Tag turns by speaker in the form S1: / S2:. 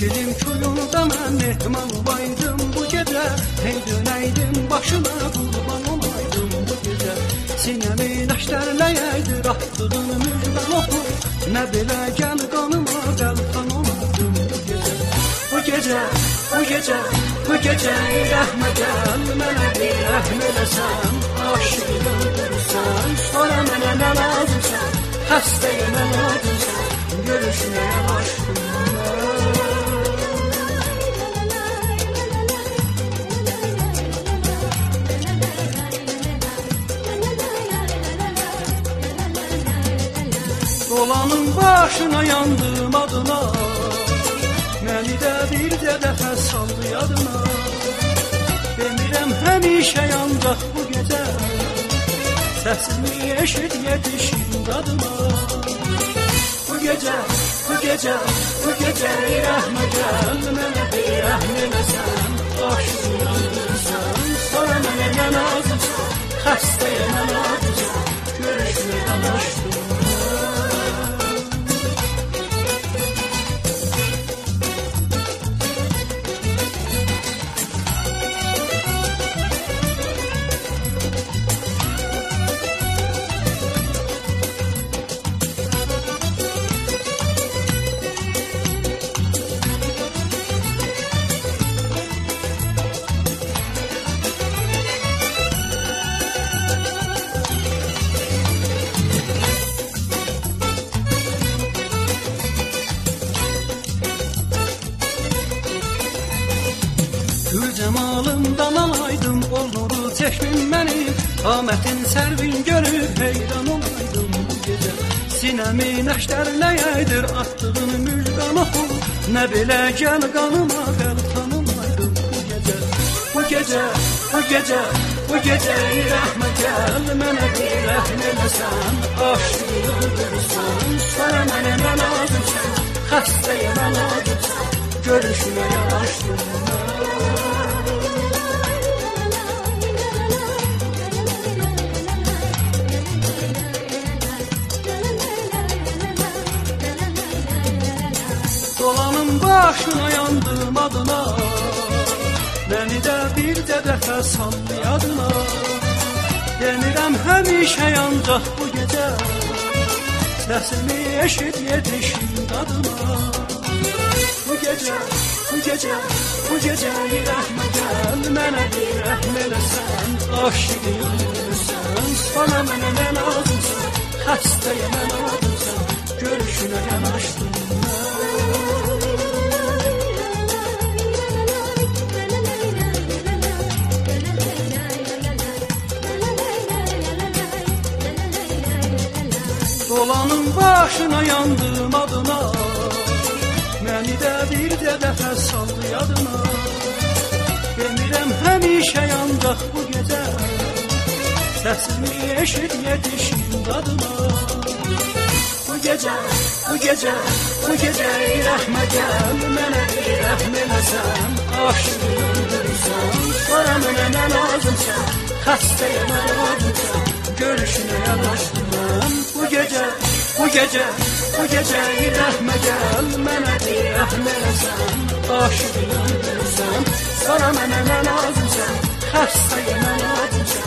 S1: Çəkilim kuyunda mən mehman olaydım bu gecə. Hey dönəydim başına qurban olaydım bu gecə. Sinəmi nəşlərləyəydir atdığın müjdən oxu. Nə belə gəl qanıma qəlxan olaydım bu gecə. Bu gecə, bu gecə, bu gecə rəhmə gəl. Mənə bir rəhm eləsən, aşığı öldürürsən. Sonra mənə nə lazımsan, xəstəyə nə lazımsan, görüşməyə başlayım. Dolanın başına yandım adına, məni də bir də dəfə saldı yadına. Demirəm həmişə yancaq bu gecə, səsini eşit yetişin qadıma. Bu gecə, bu gecə, bu gecə rəhmə gəl. Mənə bir rəhm eləsən, aşığı öldürürsən. Sonra mənə nə lazımsan, xəstəyə nə lazımsan, görüşməyə başlayım. Gül cəmalından alaydım, olnuru çəkmin mənim. Qamətin sərvin görüb heyran olaydım bu gecə. Sinəmi nəşlərləyəydir atdığın müjdan oxu. Nə belə gəl qanıma qəlxan olaydım bu gecə. Bu gecə, bu gecə, bu gecə rəhmə gəl. Mənə bir rəhm eləsən, aşığı öldürürsən. Sonra mənə nə lazımsan, xəstəyə nə lazımsan, görüşməyə başlayım. Dolanın başına yandım adına, məni də bir də dəfə saldı yadına. Demirəm həmişə yancaq bu gecə, səsini eşit yetişin qadıma. Bu gecə, bu gecə, bu gecə rəhmə gəl. Mənə bir rəhm eləsən, aşığı öldürürsən. Sonra mənə nə lazımsan, xəstəyə nə lazımsan, görüşünə yanaşdım. Dolanın başına yandım adına, məni də bir də dəfə saldı yadına. Demirəm həmişə yancaq bu gecə, səsini eşit yetişin qadıma. Bu gecə, bu gecə, bu gecə rəhmə gəl. Mənə bir rəhm eləsən, aşığı öldürürsən. Sonra mənə nə lazımsan, xəstəyə nə lazımsan, görüşünə yanaşdım. Bu gecə, bu gecə, bu gecə rəhmə gəl. Mənə bir rəhm eləsən, aşığı öldürürsən. Sonra mənə nə lazımsan, xəstəyə nə lazımsan,